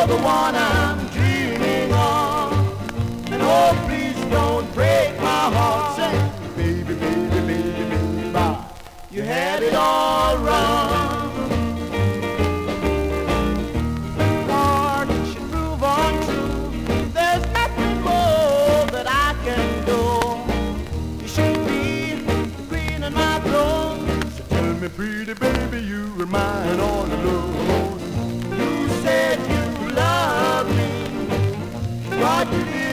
You're the one I'm dreaming of. And oh, please don't break my heart. Say, baby, baby, baby, baby, you had it all wrong. Lord, you should prove untrue. There's nothing more that I can do. You should be the queen of my throne. So tell me, pretty baby, you were mine all alone. You said you love me. God, you did.